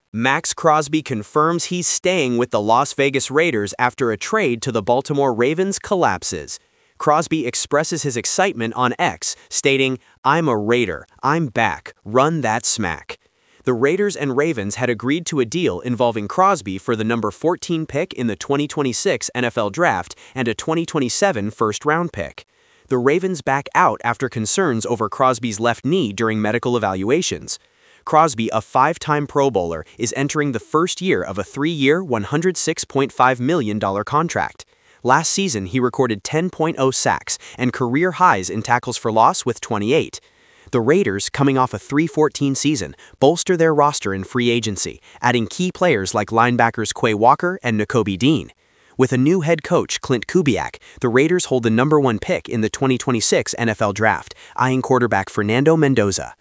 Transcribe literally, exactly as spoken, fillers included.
Max Crosby confirms he's staying with the Las Vegas Raiders after a trade to the Baltimore Ravens collapses. Crosby expresses his excitement on X, stating, "I'm a Raider. I'm back. Run that smack." The Raiders and Ravens had agreed to a deal involving Crosby for the number fourteen pick in the twenty twenty-six N F L Draft and a twenty twenty-seven first-round pick. The Ravens back out after concerns over Crosby's left knee during medical evaluations. Crosby, a five-time Pro Bowler, is entering the first year of a three-year, one hundred six point five million dollars contract. Last season, he recorded ten point oh sacks and career highs in tackles for loss with twenty-eight. The Raiders, coming off a three fourteen season, bolster their roster in free agency, adding key players like linebackers Quay Walker and Nakobe Dean. With a new head coach, Clint Kubiak, the Raiders hold the number one pick in the twenty twenty-six N F L Draft, eyeing quarterback Fernando Mendoza.